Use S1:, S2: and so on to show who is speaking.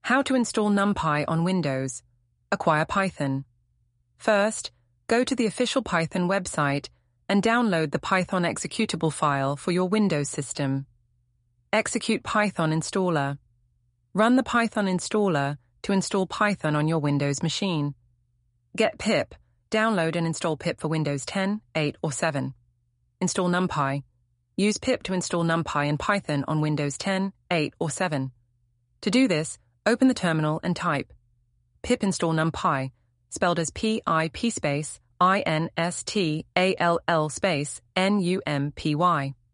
S1: How to install NumPy on Windows. Acquire Python. First, go to the official Python website and download the Python executable file for your Windows system. Execute Python installer. Run the Python installer to install Python on your Windows machine. Get pip. Download and install pip for Windows 10, 8, or 7. Install NumPy. Use pip to install NumPy and Python on Windows 10, 8, or 7. To do this, open the terminal and type pip install NumPy, spelled as PIP space INSTALL space NUMPY.